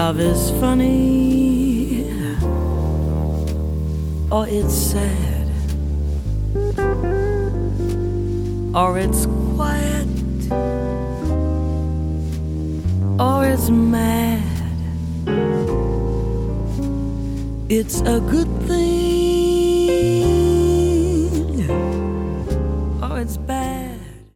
Love is funny, or it's sad, or it's quiet, or it's mad. It's a good thing